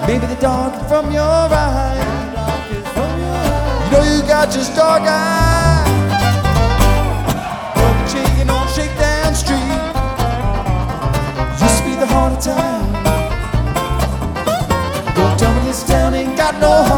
Maybe the dark from your eyes. You know you got just dark eyes. You're shaking on Shakedown Street. Used to be the heart of town. Don't tell me this town ain't got no heart.